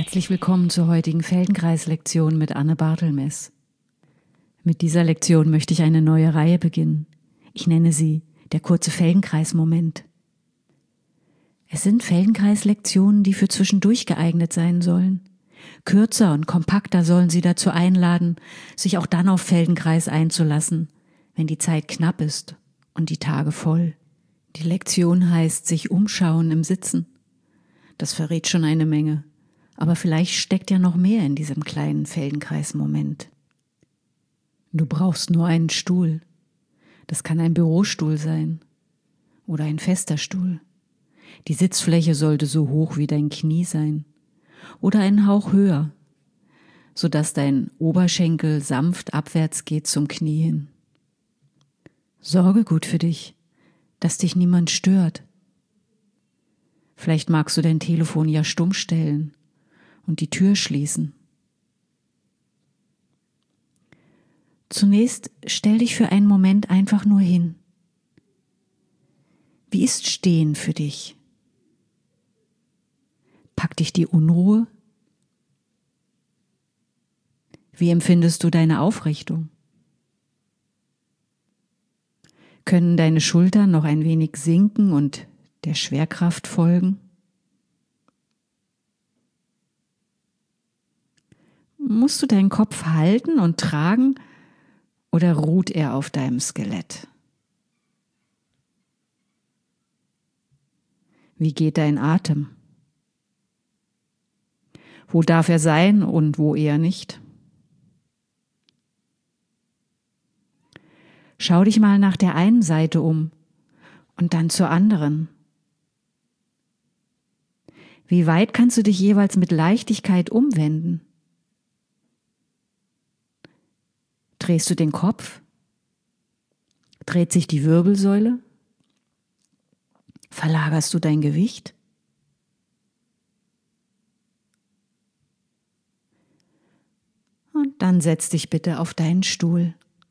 Herzlich willkommen zur heutigen Feldenkreis-Lektion mit Anne Bartelmess. Mit dieser Lektion möchte ich eine neue Reihe beginnen. Ich nenne sie der kurze Feldenkreis-Moment. Es sind Feldenkreis-Lektionen, die für zwischendurch geeignet sein sollen. Kürzer und kompakter sollen sie dazu einladen, sich auch dann auf Feldenkreis einzulassen, wenn die Zeit knapp ist und die Tage voll. Die Lektion heißt sich umschauen im Sitzen. Das verrät schon eine Menge. Aber vielleicht steckt ja noch mehr in diesem kleinen Feldenkreis-Moment. Du brauchst nur einen Stuhl. Das kann ein Bürostuhl sein oder ein fester Stuhl. Die Sitzfläche sollte so hoch wie dein Knie sein oder einen Hauch höher, sodass dein Oberschenkel sanft abwärts geht zum Knie hin. Sorge gut für dich, dass dich niemand stört. Vielleicht magst du dein Telefon ja stumm stellen und die Tür schließen. Zunächst stell dich für einen Moment einfach nur hin. Wie ist Stehen für dich? Packt dich die Unruhe? Wie empfindest du deine Aufrichtung? Können deine Schultern noch ein wenig sinken und der Schwerkraft folgen? Musst du deinen Kopf halten und tragen oder ruht er auf deinem Skelett? Wie geht dein Atem? Wo darf er sein und wo eher nicht? Schau dich mal nach der einen Seite um und dann zur anderen. Wie weit kannst du dich jeweils mit Leichtigkeit umwenden? Drehst du den Kopf? Dreht sich die Wirbelsäule? Verlagerst du dein Gewicht? Und dann setz dich bitte auf deinen Stuhl.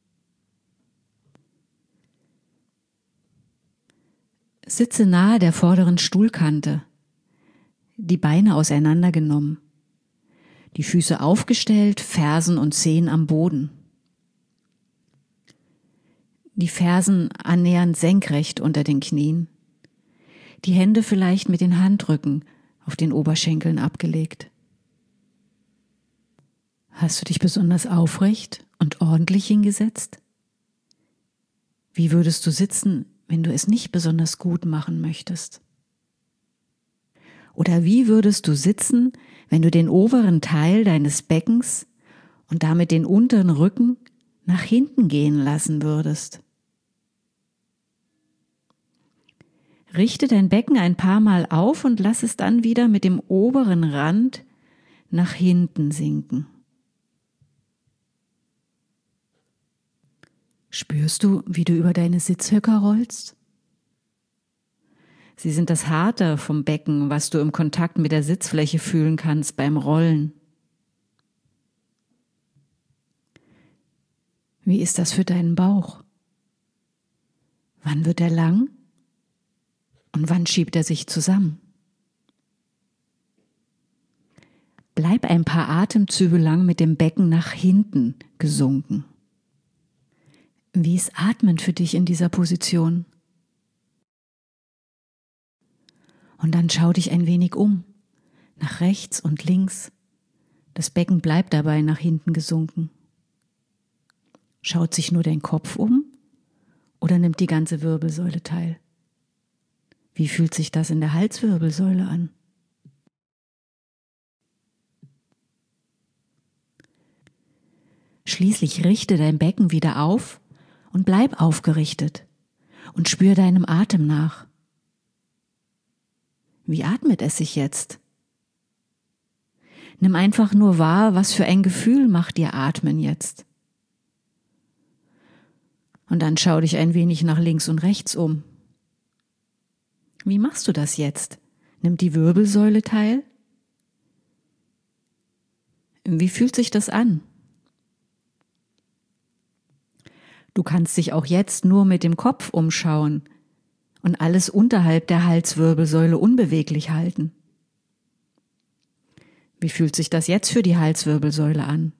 Sitze nahe der vorderen Stuhlkante, die Beine auseinandergenommen, die Füße aufgestellt, Fersen und Zehen am Boden. Die Fersen annähernd senkrecht unter den Knien, die Hände vielleicht mit den Handrücken auf den Oberschenkeln abgelegt. Hast du dich besonders aufrecht und ordentlich hingesetzt? Wie würdest du sitzen, wenn du es nicht besonders gut machen möchtest? Oder wie würdest du sitzen, wenn du den oberen Teil deines Beckens und damit den unteren Rücken nach hinten gehen lassen würdest? Richte dein Becken ein paar Mal auf und lass es dann wieder mit dem oberen Rand nach hinten sinken. Spürst du, wie du über deine Sitzhöcker rollst? Sie sind das Harte vom Becken, was du im Kontakt mit der Sitzfläche fühlen kannst beim Rollen. Wie ist das für deinen Bauch? Wann wird er lang? Und wann schiebt er sich zusammen? Bleib ein paar Atemzüge lang mit dem Becken nach hinten gesunken. Wie ist Atmen für dich in dieser Position? Und dann schau dich ein wenig um, nach rechts und links. Das Becken bleibt dabei nach hinten gesunken. Schaut sich nur dein Kopf um oder nimmt die ganze Wirbelsäule teil? Wie fühlt sich das in der Halswirbelsäule an? Schließlich richte dein Becken wieder auf und bleib aufgerichtet und spür deinem Atem nach. Wie atmet es sich jetzt? Nimm einfach nur wahr, was für ein Gefühl macht dir Atmen jetzt. Und dann schau dich ein wenig nach links und rechts um. Wie machst du das jetzt? Nimmt die Wirbelsäule teil? Wie fühlt sich das an? Du kannst dich auch jetzt nur mit dem Kopf umschauen und alles unterhalb der Halswirbelsäule unbeweglich halten. Wie fühlt sich das jetzt für die Halswirbelsäule an?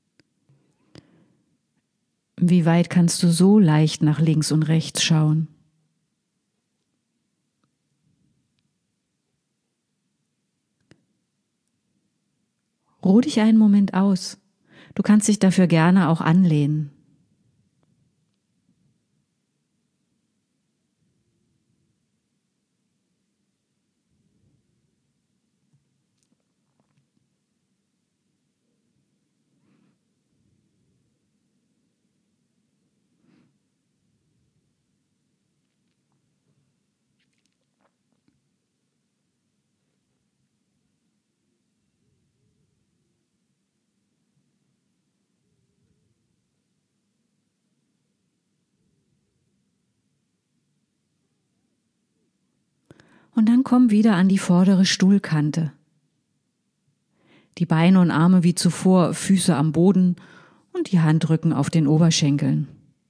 Wie weit kannst du so leicht nach links und rechts schauen? Ruh dich einen Moment aus. Du kannst dich dafür gerne auch anlehnen. Und dann komm wieder an die vordere Stuhlkante. Die Beine und Arme wie zuvor, Füße am Boden und die Handrücken auf den Oberschenkeln.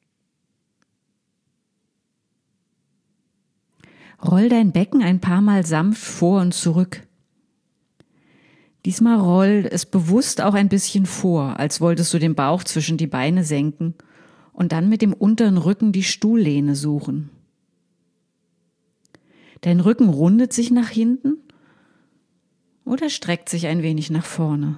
Roll dein Becken ein paar Mal sanft vor und zurück. Diesmal roll es bewusst auch ein bisschen vor, als wolltest du den Bauch zwischen die Beine senken und dann mit dem unteren Rücken die Stuhllehne suchen. Dein Rücken rundet sich nach hinten oder streckt sich ein wenig nach vorne.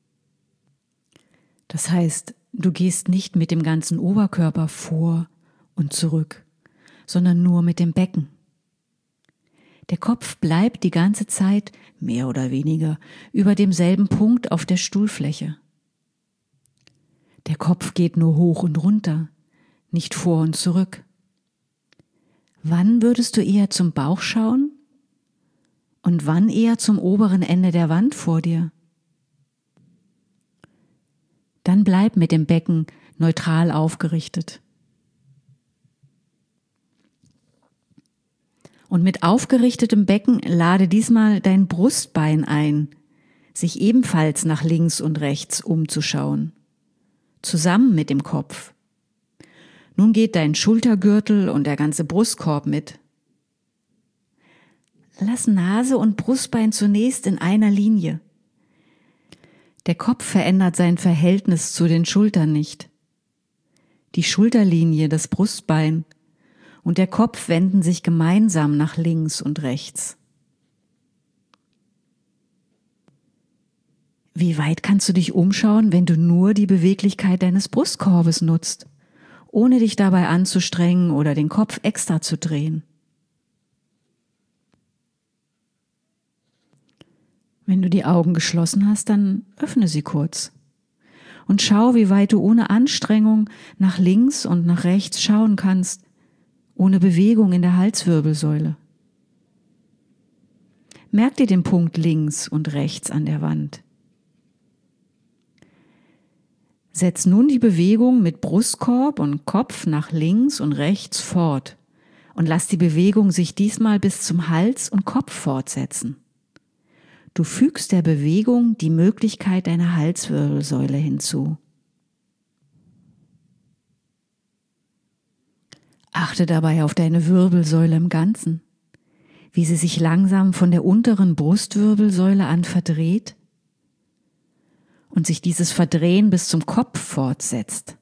Das heißt, du gehst nicht mit dem ganzen Oberkörper vor und zurück, sondern nur mit dem Becken. Der Kopf bleibt die ganze Zeit, mehr oder weniger, über demselben Punkt auf der Stuhlfläche. Der Kopf geht nur hoch und runter, nicht vor und zurück. Wann würdest du eher zum Bauch schauen? Und wann eher zum oberen Ende der Wand vor dir? Dann bleib mit dem Becken neutral aufgerichtet. Und mit aufgerichtetem Becken lade diesmal dein Brustbein ein, sich ebenfalls nach links und rechts umzuschauen, zusammen mit dem Kopf. Nun geht dein Schultergürtel und der ganze Brustkorb mit. Lass Nase und Brustbein zunächst in einer Linie. Der Kopf verändert sein Verhältnis zu den Schultern nicht. Die Schulterlinie, das Brustbein und der Kopf wenden sich gemeinsam nach links und rechts. Wie weit kannst du dich umschauen, wenn du nur die Beweglichkeit deines Brustkorbes nutzt, ohne dich dabei anzustrengen oder den Kopf extra zu drehen? Wenn du die Augen geschlossen hast, dann öffne sie kurz und schau, wie weit du ohne Anstrengung nach links und nach rechts schauen kannst, ohne Bewegung in der Halswirbelsäule. Merk dir den Punkt links und rechts an der Wand. Setz nun die Bewegung mit Brustkorb und Kopf nach links und rechts fort und lass die Bewegung sich diesmal bis zum Hals und Kopf fortsetzen. Du fügst der Bewegung die Möglichkeit deiner Halswirbelsäule hinzu. Achte dabei auf deine Wirbelsäule im Ganzen, wie sie sich langsam von der unteren Brustwirbelsäule an verdreht und sich dieses Verdrehen bis zum Kopf fortsetzt.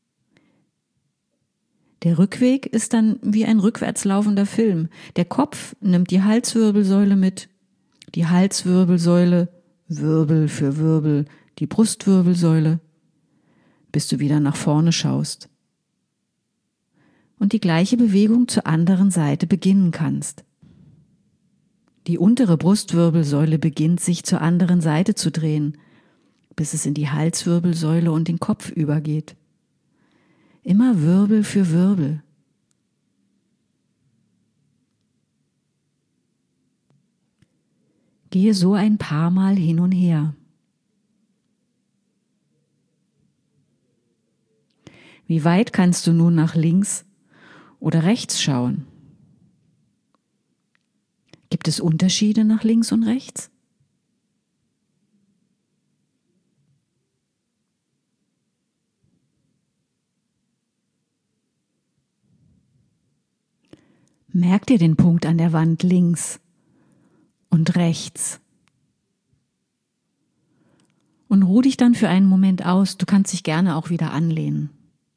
Der Rückweg ist dann wie ein rückwärts laufender Film. Der Kopf nimmt die Halswirbelsäule mit, die Halswirbelsäule, Wirbel für Wirbel, die Brustwirbelsäule, bis du wieder nach vorne schaust und die gleiche Bewegung zur anderen Seite beginnen kannst. Die untere Brustwirbelsäule beginnt sich zur anderen Seite zu drehen, bis es in die Halswirbelsäule und den Kopf übergeht. Immer Wirbel für Wirbel. Gehe so ein paar Mal hin und her. Wie weit kannst du nun nach links oder rechts schauen? Gibt es Unterschiede nach links und rechts? Merk dir den Punkt an der Wand links und rechts. Und ruh dich dann für einen Moment aus. Du kannst dich gerne auch wieder anlehnen.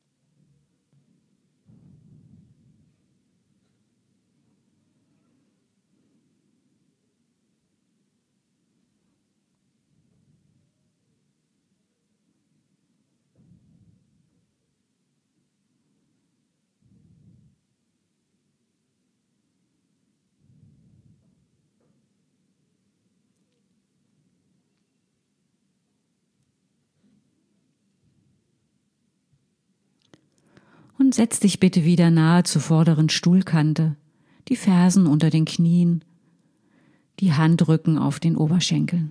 Und setz dich bitte wieder nahe zur vorderen Stuhlkante, die Fersen unter den Knien, die Handrücken auf den Oberschenkeln.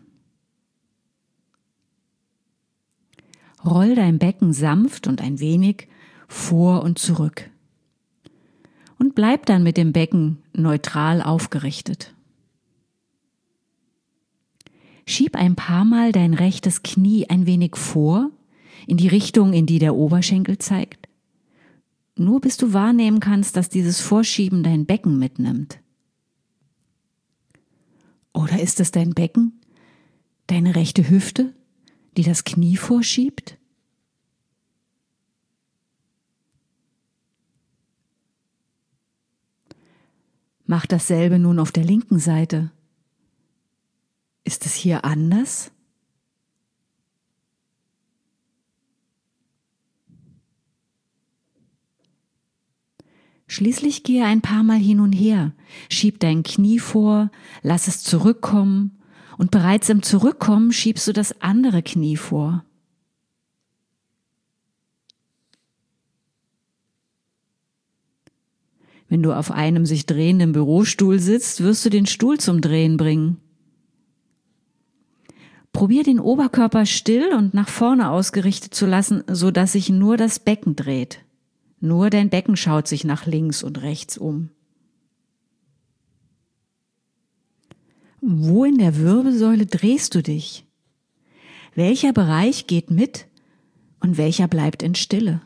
Roll dein Becken sanft und ein wenig vor und zurück. Und bleib dann mit dem Becken neutral aufgerichtet. Schieb ein paar Mal dein rechtes Knie ein wenig vor, in die Richtung, in die der Oberschenkel zeigt. Nur bis du wahrnehmen kannst, dass dieses Vorschieben dein Becken mitnimmt. Oder ist es dein Becken, deine rechte Hüfte, die das Knie vorschiebt? Mach dasselbe nun auf der linken Seite. Ist es hier anders? Schließlich gehe ein paar Mal hin und her, schieb dein Knie vor, lass es zurückkommen und bereits im Zurückkommen schiebst du das andere Knie vor. Wenn du auf einem sich drehenden Bürostuhl sitzt, wirst du den Stuhl zum Drehen bringen. Probier den Oberkörper still und nach vorne ausgerichtet zu lassen, sodass sich nur das Becken dreht. Nur dein Becken schaut sich nach links und rechts um. Wo in der Wirbelsäule drehst du dich? Welcher Bereich geht mit und welcher bleibt in Stille?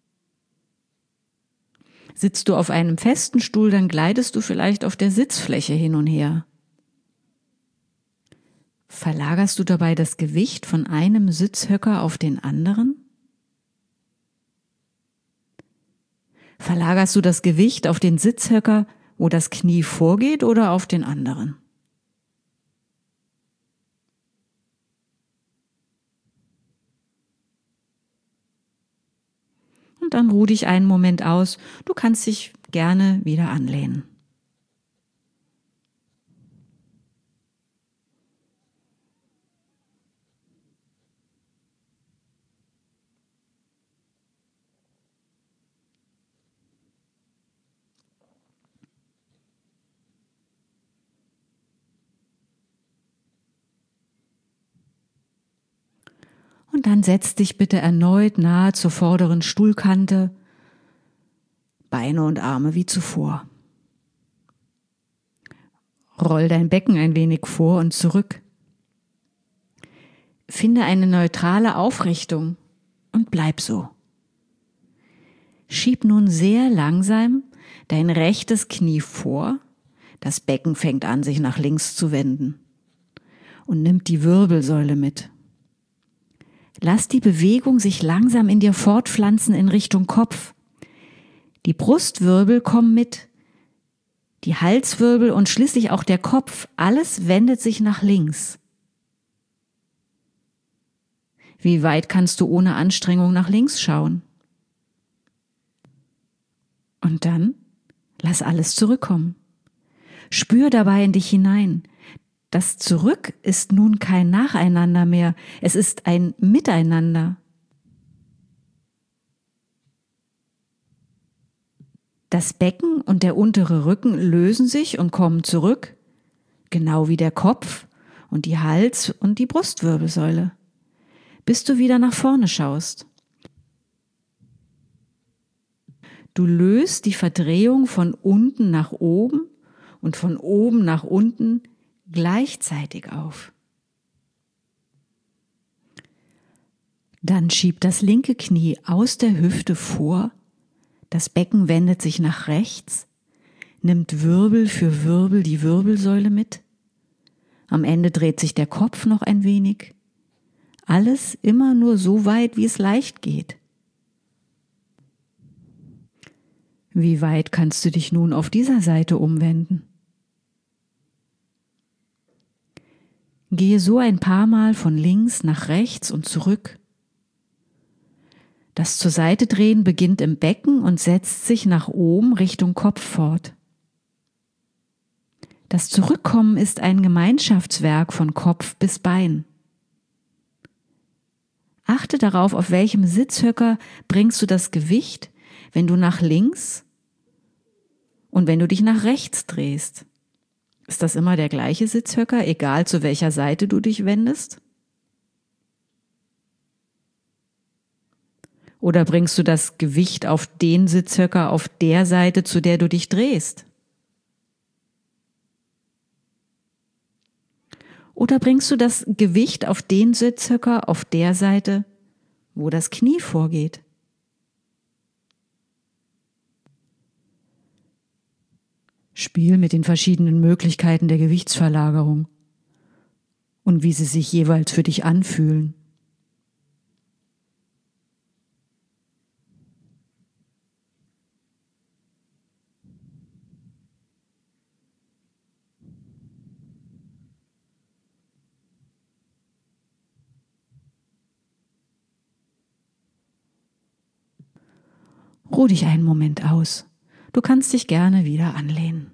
Sitzt du auf einem festen Stuhl, dann gleitest du vielleicht auf der Sitzfläche hin und her. Verlagerst du dabei das Gewicht von einem Sitzhöcker auf den anderen? Verlagerst du das Gewicht auf den Sitzhöcker, wo das Knie vorgeht, oder auf den anderen? Und dann ruh dich einen Moment aus. Du kannst dich gerne wieder anlehnen. Und dann setz dich bitte erneut nahe zur vorderen Stuhlkante, Beine und Arme wie zuvor. Roll dein Becken ein wenig vor und zurück. Finde eine neutrale Aufrichtung und bleib so. Schieb nun sehr langsam dein rechtes Knie vor, das Becken fängt an, sich nach links zu wenden und nimmt die Wirbelsäule mit. Lass die Bewegung sich langsam in dir fortpflanzen in Richtung Kopf. Die Brustwirbel kommen mit, die Halswirbel und schließlich auch der Kopf, alles wendet sich nach links. Wie weit kannst du ohne Anstrengung nach links schauen? Und dann lass alles zurückkommen. Spür dabei in dich hinein. Das Zurück ist nun kein Nacheinander mehr, es ist ein Miteinander. Das Becken und der untere Rücken lösen sich und kommen zurück, genau wie der Kopf und die Hals- und die Brustwirbelsäule, bis du wieder nach vorne schaust. Du löst die Verdrehung von unten nach oben und von oben nach unten gleichzeitig auf. Dann schieb das linke Knie aus der Hüfte vor, das Becken wendet sich nach rechts, nimmt Wirbel für Wirbel die Wirbelsäule mit. Am Ende dreht sich der Kopf noch ein wenig, Alles immer nur so weit, wie es leicht geht. Wie weit kannst du dich nun auf dieser Seite umwenden? Gehe so ein paar Mal von links nach rechts und zurück. Das zur Seite drehen beginnt im Becken und setzt sich nach oben Richtung Kopf fort. Das Zurückkommen ist ein Gemeinschaftswerk von Kopf bis Bein. Achte darauf, auf welchem Sitzhöcker bringst du das Gewicht, wenn du nach links und wenn du dich nach rechts drehst. Ist das immer der gleiche Sitzhöcker, egal zu welcher Seite du dich wendest? Oder bringst du das Gewicht auf den Sitzhöcker auf der Seite, zu der du dich drehst? Oder bringst du das Gewicht auf den Sitzhöcker auf der Seite, wo das Knie vorgeht? Spiel mit den verschiedenen Möglichkeiten der Gewichtsverlagerung und wie sie sich jeweils für dich anfühlen. Ruh dich einen Moment aus. Du kannst dich gerne wieder anlehnen.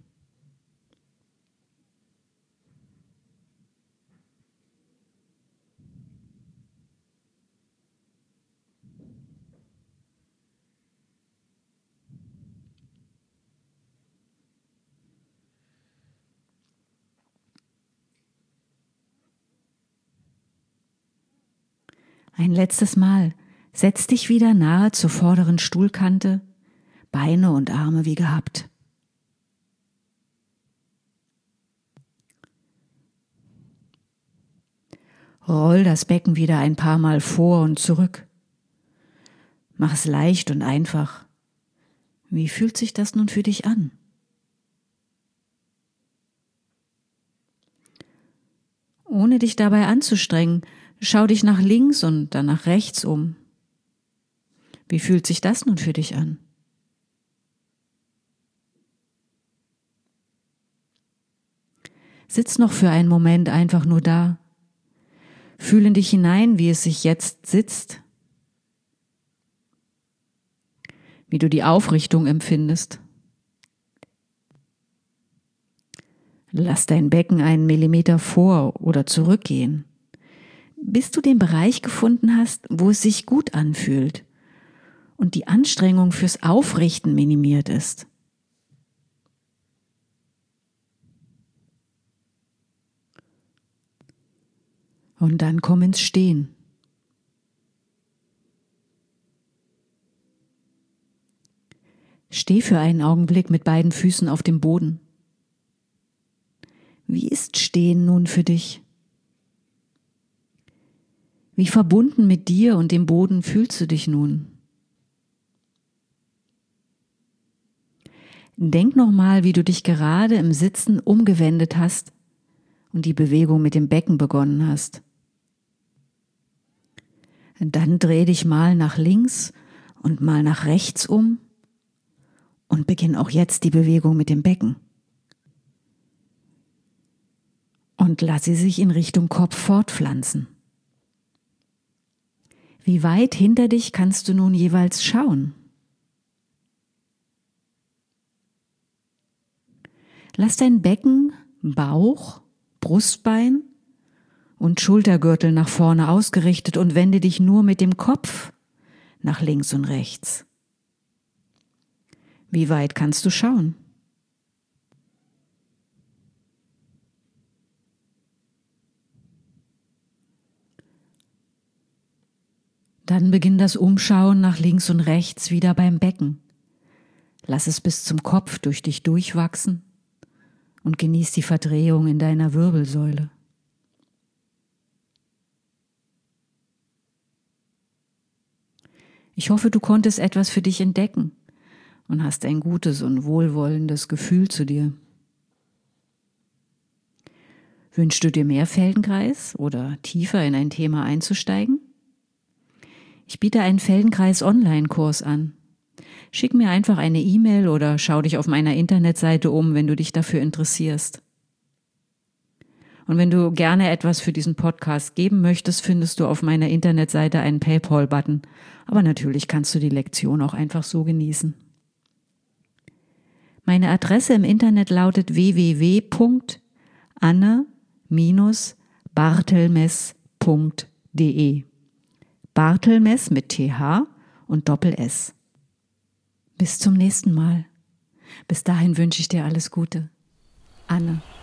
Ein letztes Mal. Setz dich wieder nahe zur vorderen Stuhlkante, Beine und Arme wie gehabt. Roll das Becken wieder ein paar Mal vor und zurück. Mach es leicht und einfach. Wie fühlt sich das nun für dich an? Ohne dich dabei anzustrengen, schau dich nach links und dann nach rechts um. Wie fühlt sich das nun für dich an? Sitz noch für einen Moment einfach nur da. Fühle in dich hinein, wie es sich jetzt sitzt. Wie du die Aufrichtung empfindest. Lass dein Becken einen Millimeter vor oder zurückgehen, bis du den Bereich gefunden hast, wo es sich gut anfühlt und die Anstrengung fürs Aufrichten minimiert ist. Und dann komm ins Stehen. Steh für einen Augenblick mit beiden Füßen auf dem Boden. Wie ist Stehen nun für dich? Wie verbunden mit dir und dem Boden fühlst du dich nun? Denk nochmal, wie du dich gerade im Sitzen umgewendet hast und die Bewegung mit dem Becken begonnen hast. Dann dreh dich mal nach links und mal nach rechts um und beginn auch jetzt die Bewegung mit dem Becken. Und lass sie sich in Richtung Kopf fortpflanzen. Wie weit hinter dich kannst du nun jeweils schauen? Lass dein Becken, Bauch, Brustbein und Schultergürtel nach vorne ausgerichtet und wende dich nur mit dem Kopf nach links und rechts. Wie weit kannst du schauen? Dann beginn das Umschauen nach links und rechts wieder beim Becken. Lass es bis zum Kopf durch dich durchwachsen und genieß die Verdrehung in deiner Wirbelsäule. Ich hoffe, du konntest etwas für dich entdecken und hast ein gutes und wohlwollendes Gefühl zu dir. Wünschst du dir mehr Feldenkreis oder tiefer in ein Thema einzusteigen? Ich biete einen Feldenkreis-Online-Kurs an. Schick mir einfach eine E-Mail oder schau dich auf meiner Internetseite um, wenn du dich dafür interessierst. Und wenn du gerne etwas für diesen Podcast geben möchtest, findest du auf meiner Internetseite einen PayPal-Button. Aber natürlich kannst du die Lektion auch einfach so genießen. Meine Adresse im Internet lautet www.anne-bartelmes.de. Bartelmes mit TH und Doppel-S. Bis zum nächsten Mal. Bis dahin wünsche ich dir alles Gute. Anne.